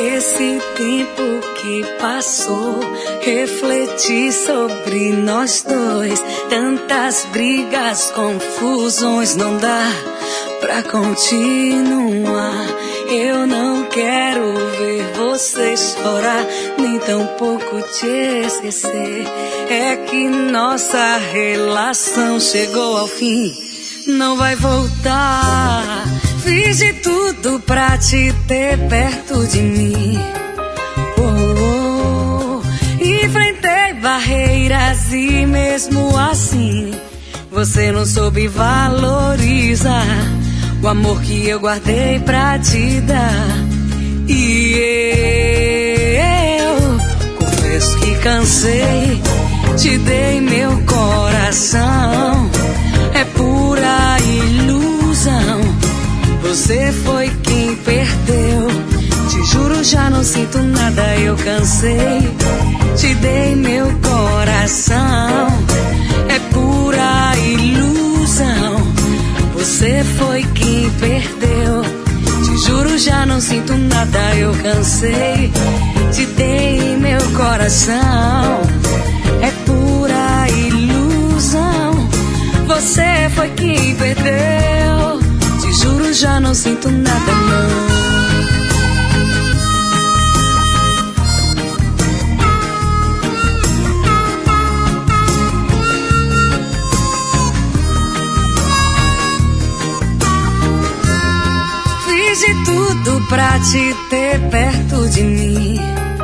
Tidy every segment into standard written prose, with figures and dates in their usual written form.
Esse tempo que passou, refleti sobre nós dois. Tantas brigas, confusões, não dá pra continuar. Eu não quero ver você chorar, nem tampouco te esquecer. É que nossa relação chegou ao fim, não vai voltar. Fiz de tudo pra te ter perto de mim. Enfrentei barreiras e mesmo assim você não soube valorizar o amor que eu guardei pra te dar. E eu confesso que cansei, te dei meu coração. É pura ilusão, você foi quem perdeu. Te juro, já não sinto nada, eu cansei. Te dei meu coração. É pura ilusão, você foi quem perdeu. Te juro, já não sinto nada, eu cansei. Te dei meu coração. É pura ilusão, você foi quem perdeu. Te juro, já não sinto nada, não. Fiz de tudo pra te ter perto de mim.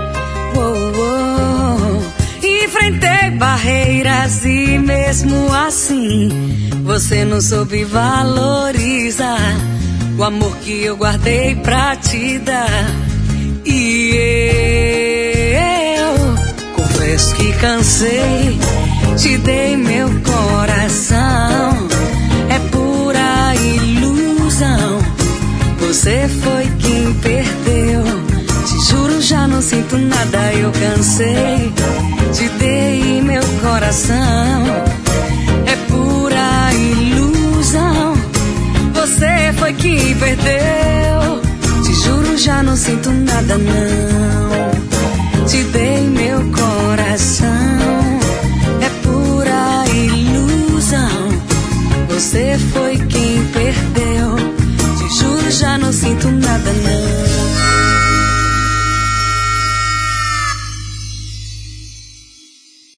Enfrentei barreiras e mesmo assim você não soube valorizar o amor que eu guardei pra te dar. E eu confesso que cansei, te dei meu coração. É pura ilusão, você foi quem perdeu. Te juro, já não sinto nada, eu cansei. Te dei meu coração. É pura ilusão, você foi quem perdeu. Te juro, já não sinto nada, não.